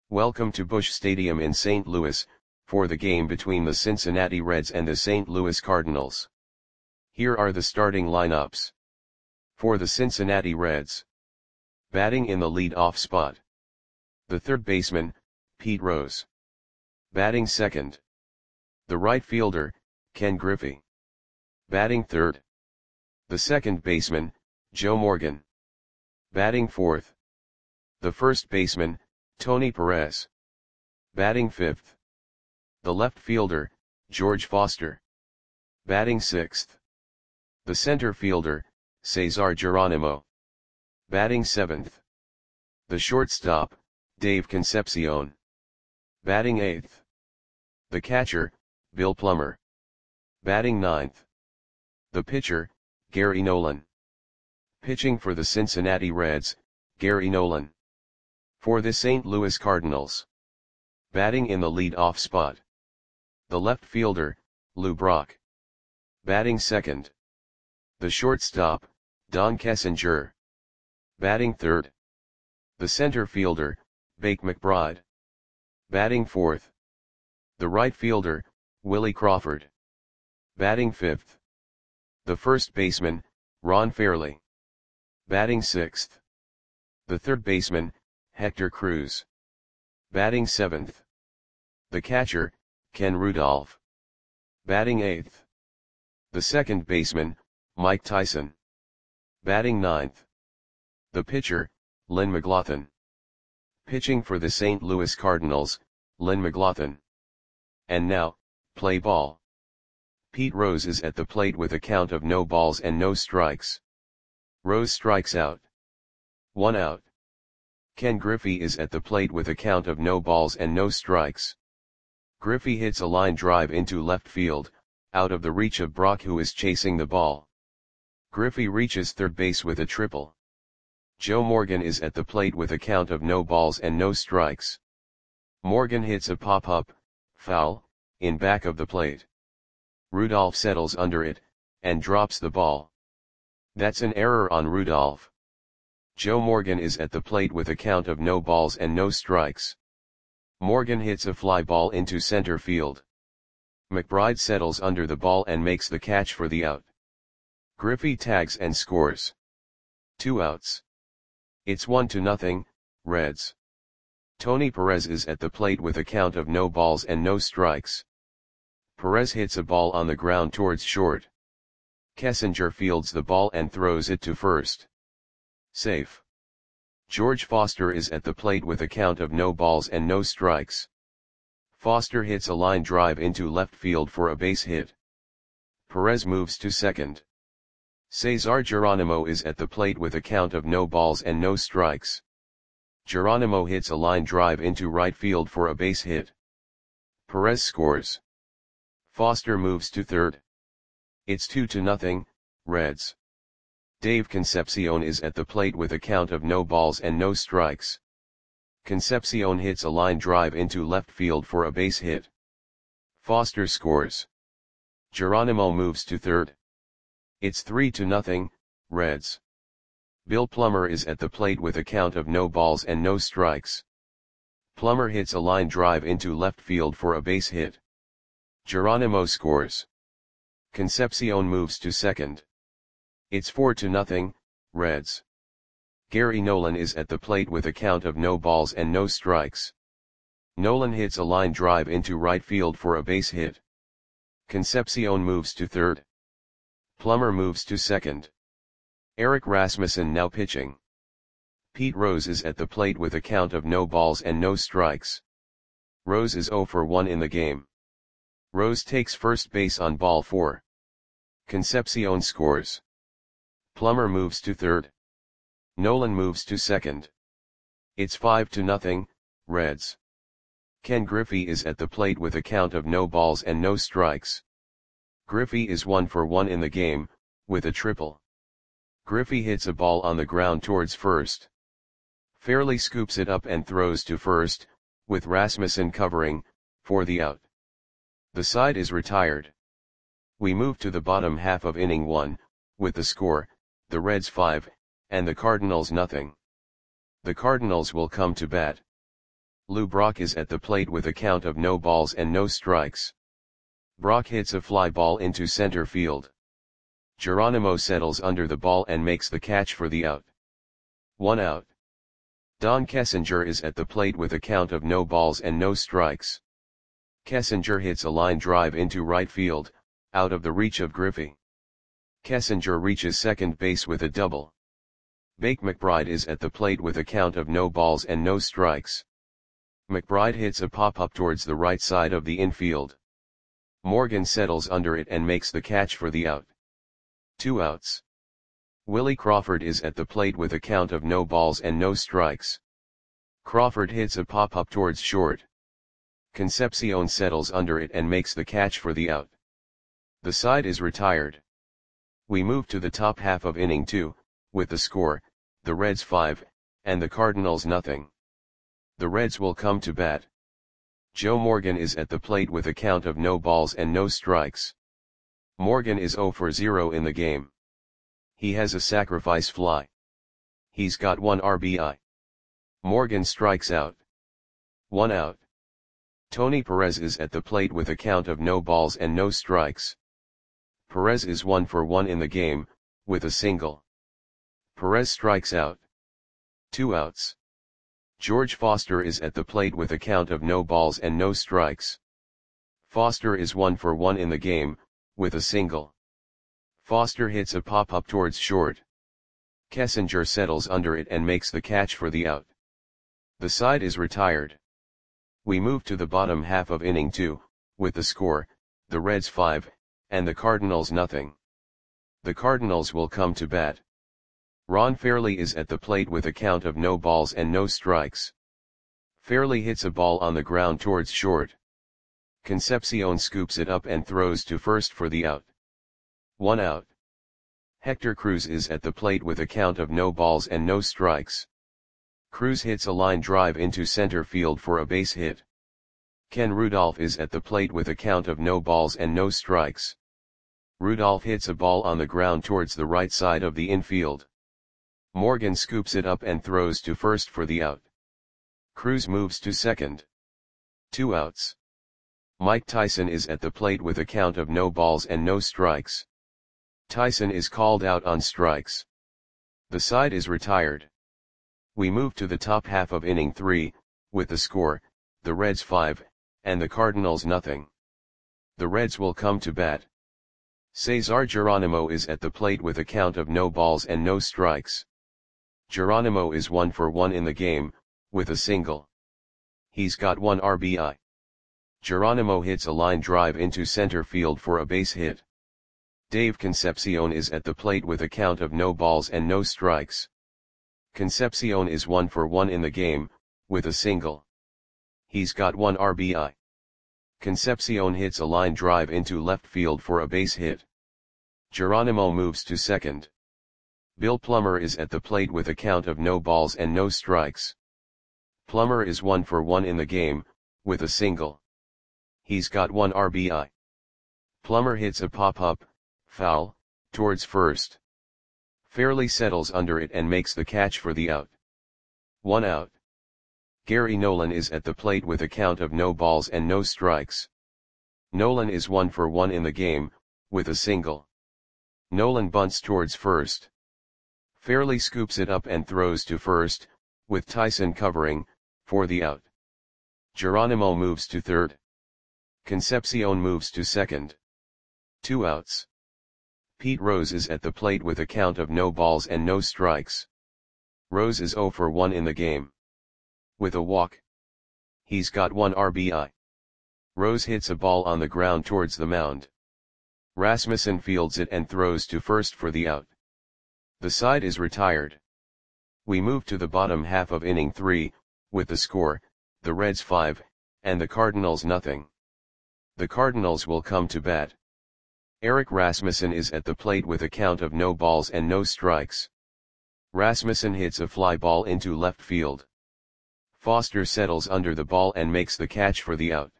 Welcome to Busch Stadium in St. Louis, for the game between the Cincinnati Reds and the St. Louis Cardinals. Here are the starting lineups. For the Cincinnati Reds. Batting in the lead-off spot. The third baseman, Pete Rose. Batting second. The right fielder, Ken Griffey. Batting third. The second baseman, Joe Morgan. Batting fourth. The first baseman, Tony Perez. Batting fifth. The left fielder, George Foster. Batting sixth. The center fielder, Cesar Geronimo. Batting seventh. The shortstop, Dave Concepcion. Batting eighth. The catcher, Bill Plummer. Batting ninth. The pitcher, Gary Nolan. Pitching for the Cincinnati Reds, Gary Nolan. For the St. Louis Cardinals. Batting in the lead-off spot. The left fielder, Lou Brock. Batting second. The shortstop, Don Kessinger. Batting third. The center fielder, Bake McBride. Batting fourth. The right fielder, Willie Crawford. Batting fifth. The first baseman, Ron Fairley. Batting sixth. The third baseman, Hector Cruz. Batting seventh. The catcher, Ken Rudolph. Batting eighth. The second baseman, Mike Tyson. Batting ninth. The pitcher, Lynn McLaughlin. Pitching for the St. Louis Cardinals, Lynn McLaughlin. And now, play ball. Pete Rose is at the plate with a count of no balls and no strikes. Rose strikes out. 1 out. Ken Griffey is at the plate with a count of no balls and no strikes. Griffey hits a line drive into left field, out of the reach of Brock, who is chasing the ball. Griffey reaches third base with a triple. Joe Morgan is at the plate with a count of no balls and no strikes. Morgan hits a pop-up, foul, in back of the plate. Rudolph settles under it, and drops the ball. That's an error on Rudolph. Joe Morgan is at the plate with a count of no balls and no strikes. Morgan hits a fly ball into center field. McBride settles under the ball and makes the catch for the out. Griffey tags and scores. 2 outs. It's 1-0, Reds. Tony Perez is at the plate with a count of no balls and no strikes. Perez hits a ball on the ground towards short. Kessinger fields the ball and throws it to first. Safe. George Foster is at the plate with a count of no balls and no strikes. Foster hits a line drive into left field for a base hit. Perez moves to second. Cesar Geronimo is at the plate with a count of no balls and no strikes. Geronimo hits a line drive into right field for a base hit. Perez scores. Foster moves to third. It's 2-0, Reds. Dave Concepcion is at the plate with a count of no balls and no strikes. Concepcion hits a line drive into left field for a base hit. Foster scores. Geronimo moves to third. It's 3-0, Reds. Bill Plummer is at the plate with a count of no balls and no strikes. Plummer hits a line drive into left field for a base hit. Geronimo scores. Concepcion moves to second. It's 4-0, Reds. Gary Nolan is at the plate with a count of no balls and no strikes. Nolan hits a line drive into right field for a base hit. Concepcion moves to third. Plummer moves to second. Eric Rasmussen now pitching. Pete Rose is at the plate with a count of no balls and no strikes. Rose is 0 for 1 in the game. Rose takes first base on ball 4. Concepcion scores. Plummer moves to third. Nolan moves to second. It's 5-0, Reds. Ken Griffey is at the plate with a count of no balls and no strikes. Griffey is 1 for 1 in the game, with a triple. Griffey hits a ball on the ground towards first. Fairley scoops it up and throws to first, with Rasmussen covering, for the out. The side is retired. We move to the bottom half of inning 1, with the score, the Reds 5, and the Cardinals nothing. The Cardinals will come to bat. Lou Brock is at the plate with a count of no balls and no strikes. Brock hits a fly ball into center field. Geronimo settles under the ball and makes the catch for the out. 1 out. Don Kessinger is at the plate with a count of no balls and no strikes. Kessinger hits a line drive into right field, out of the reach of Griffey. Kessinger reaches second base with a double. Bake McBride is at the plate with a count of no balls and no strikes. McBride hits a pop-up towards the right side of the infield. Morgan settles under it and makes the catch for the out. 2 outs. Willie Crawford is at the plate with a count of no balls and no strikes. Crawford hits a pop-up towards short. Concepcion settles under it and makes the catch for the out. The side is retired. We move to the top half of inning 2, with the score, the Reds 5, and the Cardinals nothing. The Reds will come to bat. Joe Morgan is at the plate with a count of no balls and no strikes. Morgan is 0 for 0 in the game. He has a sacrifice fly. He's got 1 RBI. Morgan strikes out. 1 out. Tony Perez is at the plate with a count of no balls and no strikes. Perez is 1 for 1 in the game, with a single. Perez strikes out. 2 outs. George Foster is at the plate with a count of no balls and no strikes. Foster is 1 for 1 in the game, with a single. Foster hits a pop-up towards short. Kessinger settles under it and makes the catch for the out. The side is retired. We move to the bottom half of inning 2, with the score, the Reds 5, and the Cardinals nothing. The Cardinals will come to bat. Ron Fairley is at the plate with a count of no balls and no strikes. Fairley hits a ball on the ground towards short. Concepcion scoops it up and throws to first for the out. 1 out. Hector Cruz is at the plate with a count of no balls and no strikes. Cruz hits a line drive into center field for a base hit. Ken Rudolph is at the plate with a count of no balls and no strikes. Rudolph hits a ball on the ground towards the right side of the infield. Morgan scoops it up and throws to first for the out. Cruz moves to second. 2 outs. Mike Tyson is at the plate with a count of no balls and no strikes. Tyson is called out on strikes. The side is retired. We move to the top half of inning 3, with the score, the Reds 5, and the Cardinals nothing. The Reds will come to bat. Cesar Geronimo is at the plate with a count of no balls and no strikes. Geronimo is 1 for 1 in the game, with a single. He's got 1 RBI. Geronimo hits a line drive into center field for a base hit. Dave Concepcion is at the plate with a count of no balls and no strikes. Concepcion is 1 for 1 in the game, with a single. He's got 1 RBI. Concepcion hits a line drive into left field for a base hit. Geronimo moves to second. Bill Plummer is at the plate with a count of no balls and no strikes. Plummer is 1 for 1 in the game, with a single. He's got 1 RBI. Plummer hits a pop-up, foul, towards first. Fairley settles under it and makes the catch for the out. 1 out. Gary Nolan is at the plate with a count of no balls and no strikes. Nolan is 1 for 1 in the game, with a single. Nolan bunts towards first. Fairley scoops it up and throws to first, with Tyson covering, for the out. Geronimo moves to third. Concepcion moves to second. 2 outs. Pete Rose is at the plate with a count of no balls and no strikes. Rose is 0 for 1 in the game. With a walk. He's got 1 RBI. Rose hits a ball on the ground towards the mound. Rasmussen fields it and throws to first for the out. The side is retired. We move to the bottom half of inning 3, with the score, the Reds 5, and the Cardinals nothing. The Cardinals will come to bat. Eric Rasmussen is at the plate with a count of no balls and no strikes. Rasmussen hits a fly ball into left field. Foster settles under the ball and makes the catch for the out.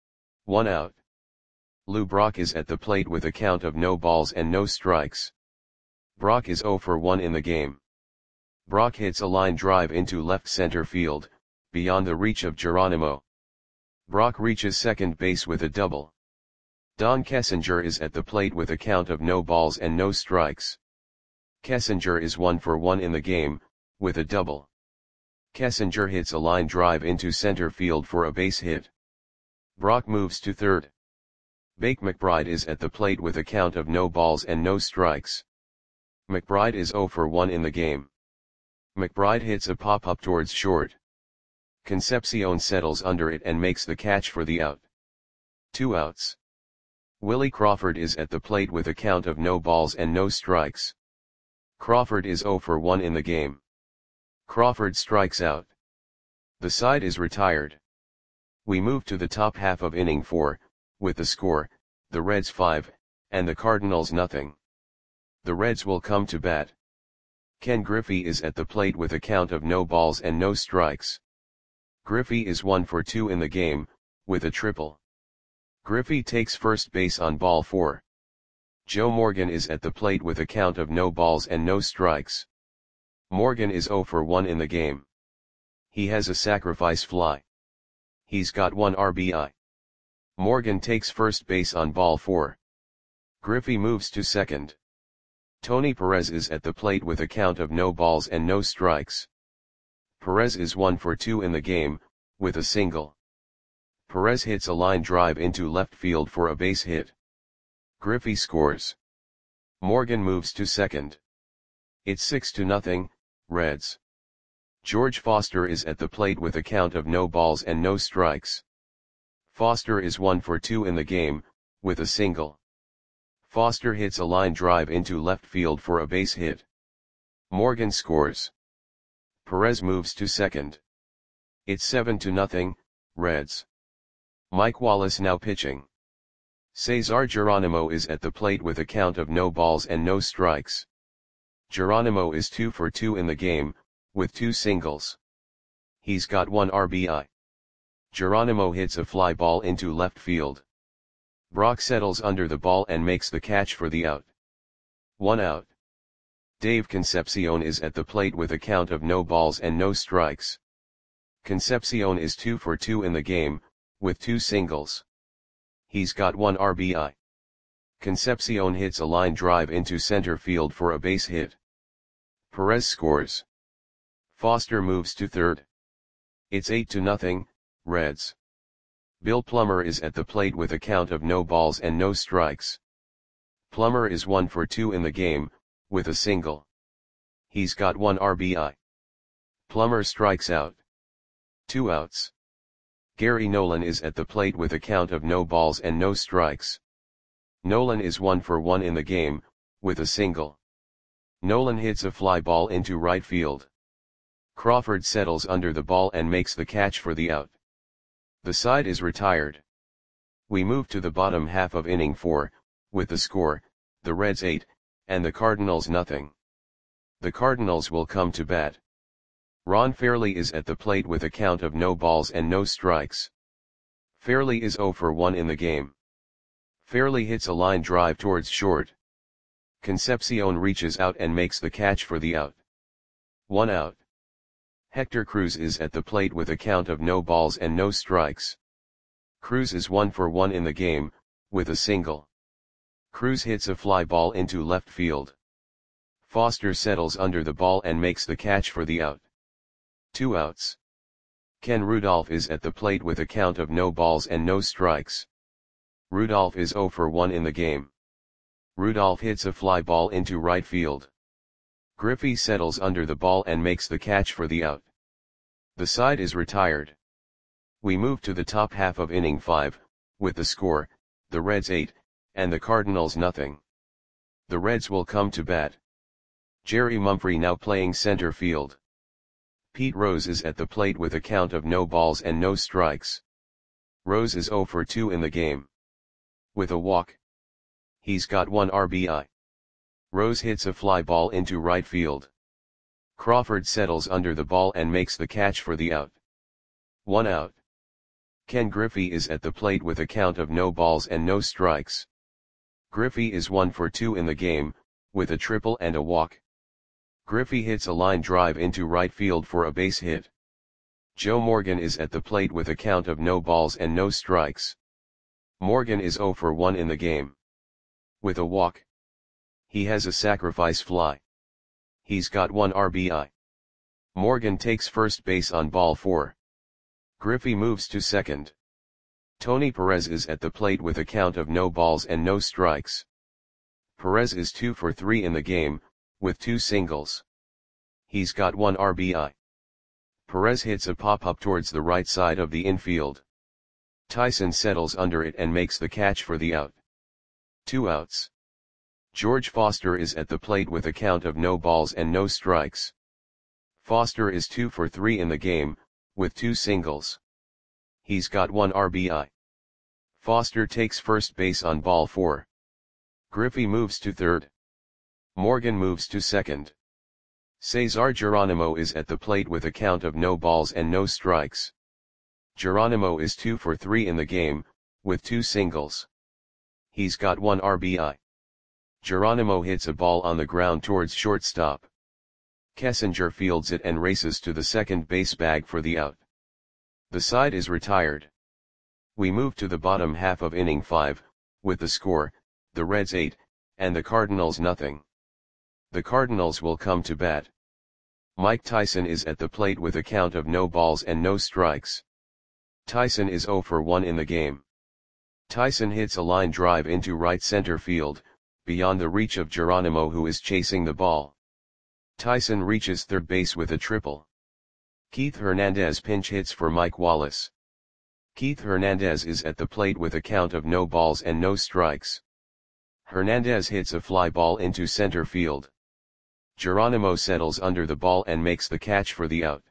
1 out. Lou Brock is at the plate with a count of no balls and no strikes. Brock is 0 for 1 in the game. Brock hits a line drive into left center field, beyond the reach of Geronimo. Brock reaches second base with a double. Don Kessinger is at the plate with a count of no balls and no strikes. Kessinger is 1 for 1 in the game, with a double. Kessinger hits a line drive into center field for a base hit. Brock moves to third. Bake McBride is at the plate with a count of no balls and no strikes. McBride is 0 for 1 in the game. McBride hits a pop-up towards short. Concepcion settles under it and makes the catch for the out. 2 outs. Willie Crawford is at the plate with a count of no balls and no strikes. Crawford is 0 for 1 in the game. Crawford strikes out. The side is retired. We move to the top half of inning 4, with the score, the Reds 5, and the Cardinals nothing. The Reds will come to bat. Ken Griffey is at the plate with a count of no balls and no strikes. Griffey is 1 for 2 in the game, with a triple. Griffey takes first base on ball 4. Joe Morgan is at the plate with a count of no balls and no strikes. Morgan is 0 for 1 in the game. He has a sacrifice fly. He's got 1 RBI. Morgan takes first base on ball 4. Griffey moves to second. Tony Perez is at the plate with a count of no balls and no strikes. Perez is 1 for 2 in the game, with a single. Perez hits a line drive into left field for a base hit. Griffey scores. Morgan moves to second. It's 6-0, Reds. George Foster is at the plate with a count of no balls and no strikes. Foster is 1 for 2 in the game, with a single. Foster hits a line drive into left field for a base hit. Morgan scores. Perez moves to second. It's 7-0, Reds. Mike Wallace now pitching. Cesar Geronimo is at the plate with a count of no balls and no strikes. Geronimo is 2 for 2 in the game, with 2 singles. He's got 1 RBI. Geronimo hits a fly ball into left field. Brock settles under the ball and makes the catch for the out. 1 out. Dave Concepcion is at the plate with a count of no balls and no strikes. Concepcion is 2 for 2 in the game, with 2 singles. He's got 1 RBI. Concepcion hits a line drive into center field for a base hit. Perez scores. Foster moves to third. It's 8-0, Reds. Bill Plummer is at the plate with a count of no balls and no strikes. Plummer is 1 for 2 in the game, with a single. He's got 1 RBI. Plummer strikes out. 2 outs. Gary Nolan is at the plate with a count of no balls and no strikes. Nolan is 1 for 1 in the game, with a single. Nolan hits a fly ball into right field. Crawford settles under the ball and makes the catch for the out. The side is retired. We move to the bottom half of inning 4, with the score, the Reds 8, and the Cardinals nothing. The Cardinals will come to bat. Ron Fairley is at the plate with a count of no balls and no strikes. Fairley is 0 for 1 in the game. Fairley hits a line drive towards short. Concepcion reaches out and makes the catch for the out. 1 out. Hector Cruz is at the plate with a count of no balls and no strikes. Cruz is 1 for 1 in the game, with a single. Cruz hits a fly ball into left field. Foster settles under the ball and makes the catch for the out. 2 outs. Ken Rudolph is at the plate with a count of no balls and no strikes. Rudolph is 0 for 1 in the game. Rudolph hits a fly ball into right field. Griffey settles under the ball and makes the catch for the out. The side is retired. We move to the top half of inning 5, with the score, the Reds 8, and the Cardinals nothing. The Reds will come to bat. Jerry Mumphrey now playing center field. Pete Rose is at the plate with a count of no balls and no strikes. Rose is 0 for 2 in the game. With a walk. He's got 1 RBI. Rose hits a fly ball into right field. Crawford settles under the ball and makes the catch for the out. 1 out. Ken Griffey is at the plate with a count of no balls and no strikes. Griffey is 1 for 2 in the game, with a triple and a walk. Griffey hits a line drive into right field for a base hit. Joe Morgan is at the plate with a count of no balls and no strikes. Morgan is 0 for 1 in the game. With a walk. He has a sacrifice fly. He's got 1 RBI. Morgan takes first base on ball 4. Griffey moves to second. Tony Perez is at the plate with a count of no balls and no strikes. Perez is 2 for 3 in the game, with 2 singles. He's got 1 RBI. Perez hits a pop-up towards the right side of the infield. Tyson settles under it and makes the catch for the out. 2 outs. George Foster is at the plate with a count of no balls and no strikes. Foster is 2 for 3 in the game, with 2 singles. He's got 1 RBI. Foster takes first base on ball 4. Griffey moves to third. Morgan moves to second. Cesar Geronimo is at the plate with a count of no balls and no strikes. Geronimo is 2 for 3 in the game, with 2 singles. He's got 1 RBI. Geronimo hits a ball on the ground towards shortstop. Kessinger fields it and races to the second base bag for the out. The side is retired. We move to the bottom half of inning 5, with the score, the Reds 8, and the Cardinals nothing. The Cardinals will come to bat. Mike Tyson is at the plate with a count of no balls and no strikes. Tyson is 0 for 1 in the game. Tyson hits a line drive into right center field, beyond the reach of Geronimo, who is chasing the ball. Tyson reaches third base with a triple. Keith Hernandez pinch hits for Mike Wallace. Keith Hernandez is at the plate with a count of no balls and no strikes. Hernandez hits a fly ball into center field. Geronimo settles under the ball and makes the catch for the out.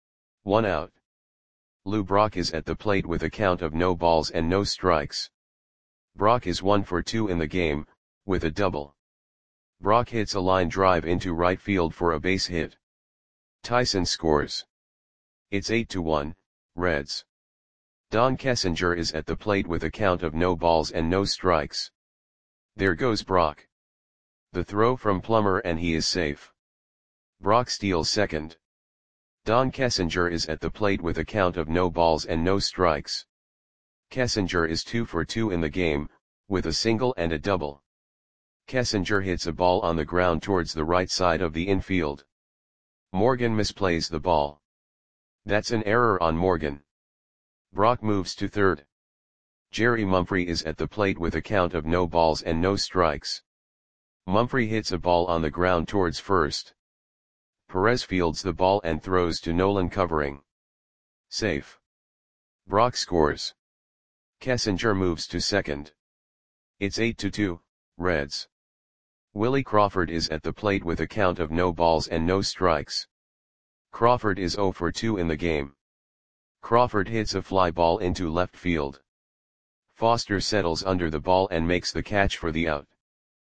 1 out. Lou Brock is at the plate with a count of no balls and no strikes. Brock is 1 for 2 in the game, with a double. Brock hits a line drive into right field for a base hit. Tyson scores. It's 8-1, Reds. Don Kessinger is at the plate with a count of no balls and no strikes. There goes Brock. The throw from Plummer and he is safe. Brock steals second. Don Kessinger is at the plate with a count of no balls and no strikes. Kessinger is 2 for 2 in the game, with a single and a double. Kessinger hits a ball on the ground towards the right side of the infield. Morgan misplays the ball. That's an error on Morgan. Brock moves to third. Jerry Mumphrey is at the plate with a count of no balls and no strikes. Mumphrey hits a ball on the ground towards first. Perez fields the ball and throws to Nolan covering. Safe. Brock scores. Kessinger moves to second. It's 8-2, Reds. Willie Crawford is at the plate with a count of no balls and no strikes. Crawford is 0 for 2 in the game. Crawford hits a fly ball into left field. Foster settles under the ball and makes the catch for the out.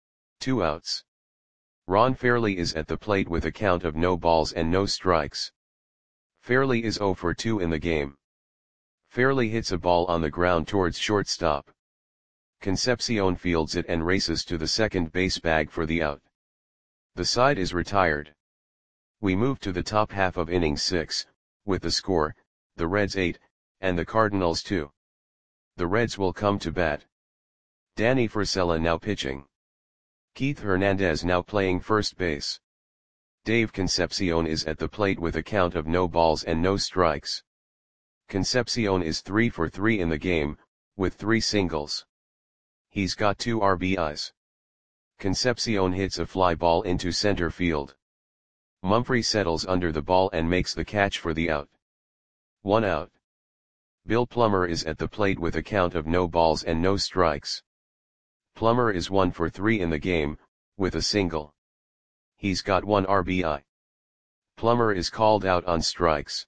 2 outs. Ron Fairley is at the plate with a count of no balls and no strikes. Fairley is 0 for 2 in the game. Fairley hits a ball on the ground towards shortstop. Concepcion fields it and races to the second base bag for the out. The side is retired. We move to the top half of inning 6, with the score, the Reds 8, and the Cardinals 2. The Reds will come to bat. Danny Frisella now pitching. Keith Hernandez now playing first base. Dave Concepcion is at the plate with a count of no balls and no strikes. Concepcion is 3 for 3 in the game, with 3 singles. He's got 2 RBIs. Concepcion hits a fly ball into center field. Mumphrey settles under the ball and makes the catch for the out. 1 out. Bill Plummer is at the plate with a count of no balls and no strikes. Plummer is 1 for 3 in the game, with a single. He's got 1 RBI. Plummer is called out on strikes.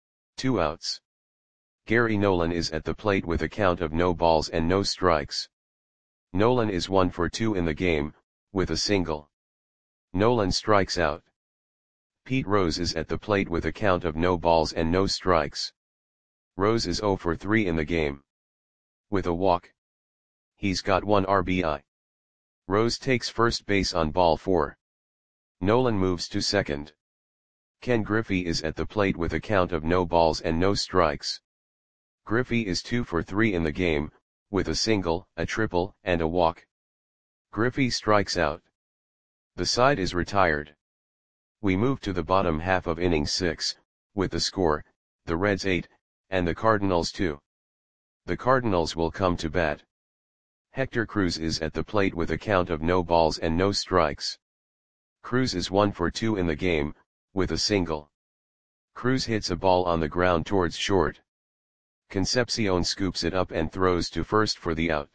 2 outs. Gary Nolan is at the plate with a count of no balls and no strikes. Nolan is 1 for 2 in the game, with a single. Nolan strikes out. Pete Rose is at the plate with a count of no balls and no strikes. Rose is 0 for 3 in the game. With a walk. He's got 1 RBI. Rose takes first base on ball 4. Nolan moves to second. Ken Griffey is at the plate with a count of no balls and no strikes. Griffey is 2 for 3 in the game, with a single, a triple, and a walk. Griffey strikes out. The side is retired. We move to the bottom half of inning 6, with the score, the Reds 8, and the Cardinals 2. The Cardinals will come to bat. Hector Cruz is at the plate with a count of no balls and no strikes. Cruz is 1 for 2 in the game, with a single. Cruz hits a ball on the ground towards short. Concepcion scoops it up and throws to first for the out.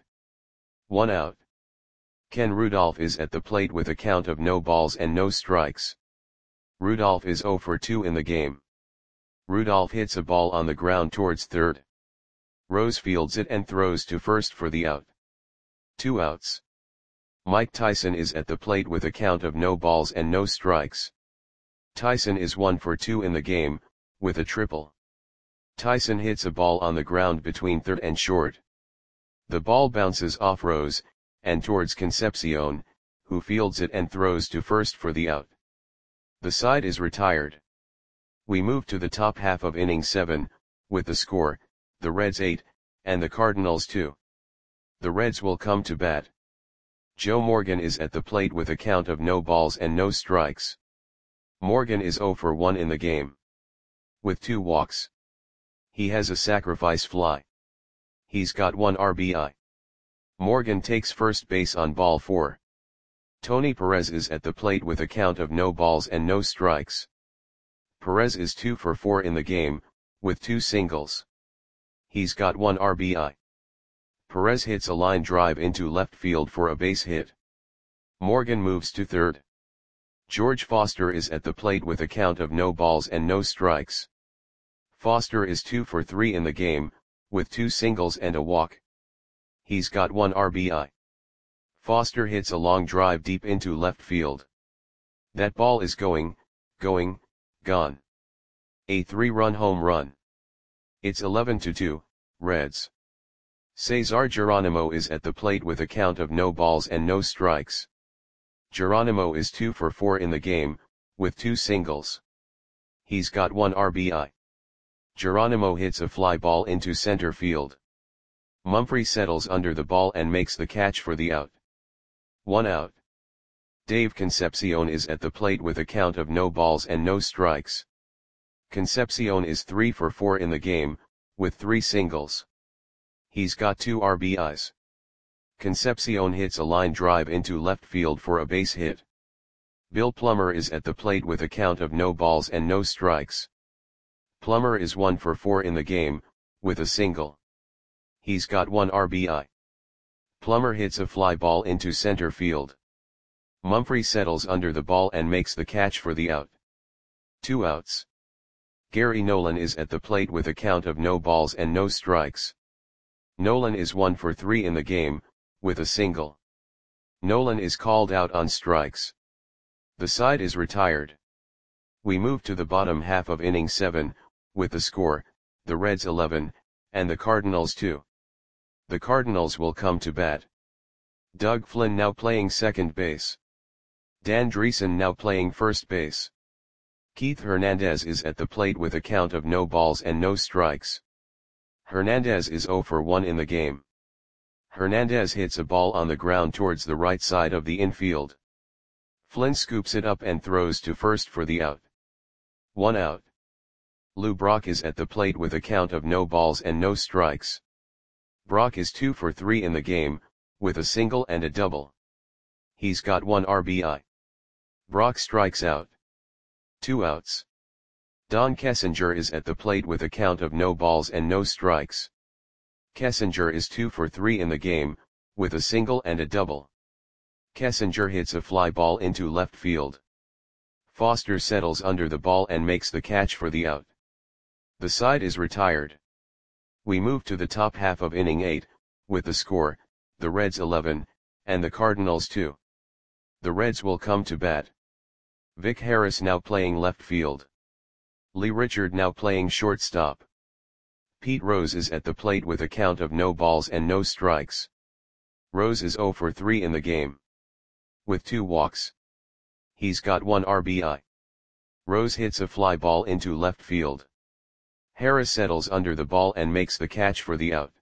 1 out. Ken Rudolph is at the plate with a count of no balls and no strikes. Rudolph is 0 for 2 in the game. Rudolph hits a ball on the ground towards third. Rose fields it and throws to first for the out. 2 outs. Mike Tyson is at the plate with a count of no balls and no strikes. Tyson is 1 for 2 in the game, with a triple. Tyson hits a ball on the ground between third and short. The ball bounces off Rose, and towards Concepcion, who fields it and throws to first for the out. The side is retired. We move to the top half of inning 7, with the score, the Reds 8, and the Cardinals 2. The Reds will come to bat. Joe Morgan is at the plate with a count of no balls and no strikes. Morgan is 0 for 1 in the game. With 2 walks. He has a sacrifice fly. He's got 1 RBI. Morgan takes first base on ball 4. Tony Perez is at the plate with a count of no balls and no strikes. Perez is 2 for 4 in the game, with 2 singles. He's got 1 RBI. Perez hits a line drive into left field for a base hit. Morgan moves to third. George Foster is at the plate with a count of no balls and no strikes. Foster is 2 for 3 in the game, with 2 singles and a walk. He's got 1 RBI. Foster hits a long drive deep into left field. That ball is gone. A 3-run home run. It's 11-2, Reds. Cesar Geronimo is at the plate with a count of no balls and no strikes. Geronimo is 2 for 4 in the game, with 2 singles. He's got 1 RBI. Geronimo hits a fly ball into center field. Mumphrey settles under the ball and makes the catch for the out. 1 out. Dave Concepcion is at the plate with a count of no balls and no strikes. Concepcion is 3 for 4 in the game, with 3 singles. He's got 2 RBIs. Concepcion hits a line drive into left field for a base hit. Bill Plummer is at the plate with a count of no balls and no strikes. Plummer is 1 for 4 in the game, with a single. He's got 1 RBI. Plummer hits a fly ball into center field. Mumphrey settles under the ball and makes the catch for the out. 2 outs. Gary Nolan is at the plate with a count of no balls and no strikes. Nolan is 1 for 3 in the game, with a single. Nolan is called out on strikes. The side is retired. We move to the bottom half of inning 7, with the score, the Reds 11, and the Cardinals 2. The Cardinals will come to bat. Doug Flynn now playing second base. Dan Dreesen now playing first base. Keith Hernandez is at the plate with a count of no balls and no strikes. Hernandez is 0 for 1 in the game. Hernandez hits a ball on the ground towards the right side of the infield. Flynn scoops it up and throws to first for the out. 1 out. Lou Brock is at the plate with a count of no balls and no strikes. Brock is 2 for 3 in the game, with a single and a double. He's got 1 RBI. Brock strikes out. 2 outs. Don Kessinger is at the plate with a count of no balls and no strikes. Kessinger is 2 for 3 in the game, with a single and a double. Kessinger hits a fly ball into left field. Foster settles under the ball and makes the catch for the out. The side is retired. We move to the top half of inning 8, with the score, the Reds 11, and the Cardinals 2. The Reds will come to bat. Vic Harris now playing left field. Lee Richard now playing shortstop. Pete Rose is at the plate with a count of no balls and no strikes. Rose is 0 for 3 in the game. With 2 walks. He's got 1 RBI. Rose hits a fly ball into left field. Harris settles under the ball and makes the catch for the out.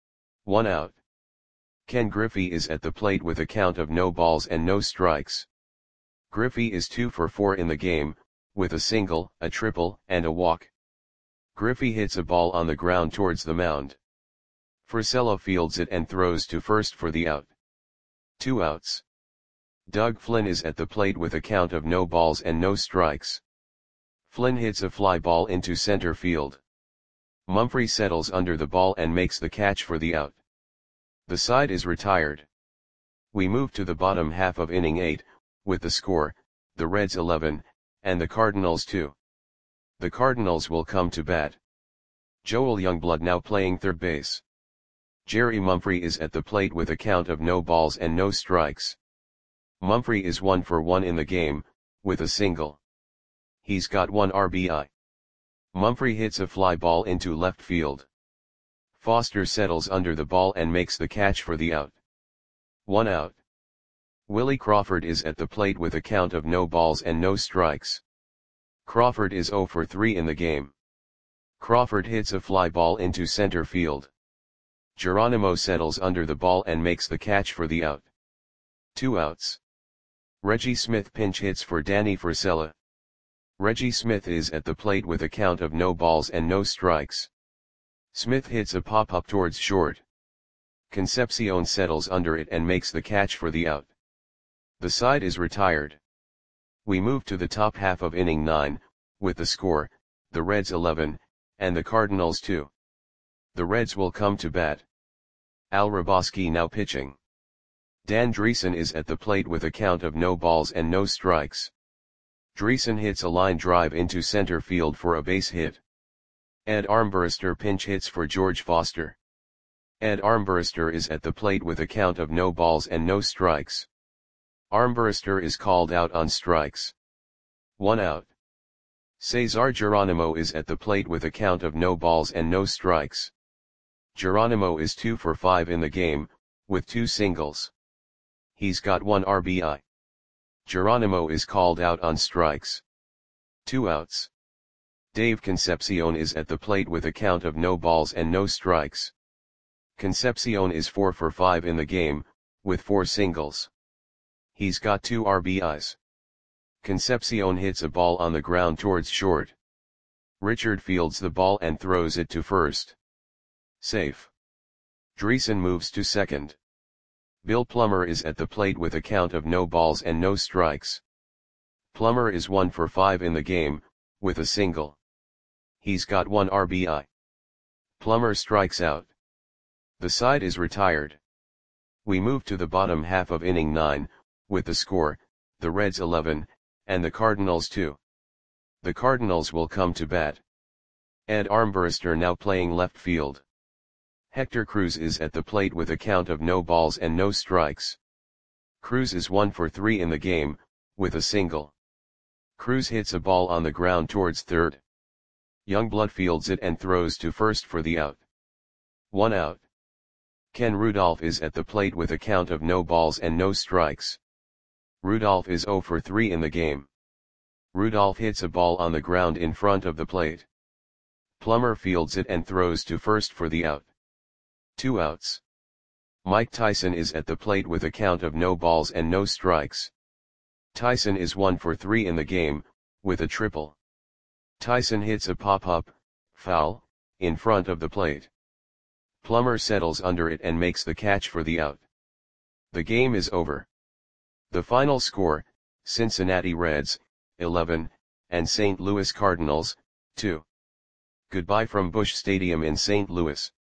1 out. Ken Griffey is at the plate with a count of no balls and no strikes. Griffey is 2 for 4 in the game, with a single, a triple, and a walk. Griffey hits a ball on the ground towards the mound. Frisella fields it and throws to first for the out. 2 outs. Doug Flynn is at the plate with a count of no balls and no strikes. Flynn hits a fly ball into center field. Mumphrey settles under the ball and makes the catch for the out. The side is retired. We move to the bottom half of inning 8, with the score, the Reds 11, and the Cardinals 2. The Cardinals will come to bat. Joel Youngblood now playing third base. Jerry Mumphrey is at the plate with a count of no balls and no strikes. Mumphrey is 1 for 1 in the game, with a single. He's got 1 RBI. Mumphrey hits a fly ball into left field. Foster settles under the ball and makes the catch for the out. 1 out. Willie Crawford is at the plate with a count of no balls and no strikes. Crawford is 0 for 3 in the game. Crawford hits a fly ball into center field. Geronimo settles under the ball and makes the catch for the out. 2 outs. Reggie Smith pinch hits for Danny Frisella. Reggie Smith is at the plate with a count of no balls and no strikes. Smith hits a pop-up towards short. Concepcion settles under it and makes the catch for the out. The side is retired. We move to the top half of inning 9, with the score, the Reds 11, and the Cardinals 2. The Reds will come to bat. Al Hrabosky now pitching. Dan Dreesen is at the plate with a count of no balls and no strikes. Dreesen hits a line drive into center field for a base hit. Ed Armbruster pinch hits for George Foster. Ed Armbruster is at the plate with a count of no balls and no strikes. Armbruster is called out on strikes. 1 out. Cesar Geronimo is at the plate with a count of no balls and no strikes. Geronimo is 2 for 5 in the game, with 2 singles. He's got 1 RBI. Geronimo is called out on strikes. 2 outs. Dave Concepcion is at the plate with a count of no balls and no strikes. Concepcion is 4 for 5 in the game, with 4 singles. He's got 2 RBIs. Concepcion hits a ball on the ground towards short. Richard fields the ball and throws it to first. Safe. Dreesen moves to second. Bill Plummer is at the plate with a count of no balls and no strikes. Plummer is 1 for 5 in the game, with a single. He's got 1 RBI. Plummer strikes out. The side is retired. We move to the bottom half of inning 9, with the score, the Reds 11, and the Cardinals 2. The Cardinals will come to bat. Ed Armbruster now playing left field. Hector Cruz is at the plate with a count of no balls and no strikes. Cruz is 1 for 3 in the game, with a single. Cruz hits a ball on the ground towards third. Youngblood fields it and throws to first for the out. 1 out. Ken Rudolph is at the plate with a count of no balls and no strikes. Rudolph is 0 for 3 in the game. Rudolph hits a ball on the ground in front of the plate. Plummer fields it and throws to first for the out. 2 outs. Mike Tyson is at the plate with a count of no balls and no strikes. Tyson is 1 for 3 in the game, with a triple. Tyson hits a pop-up, foul, in front of the plate. Plummer settles under it and makes the catch for the out. The game is over. The final score, Cincinnati Reds, 11, and St. Louis Cardinals, 2. Goodbye from Busch Stadium in St. Louis.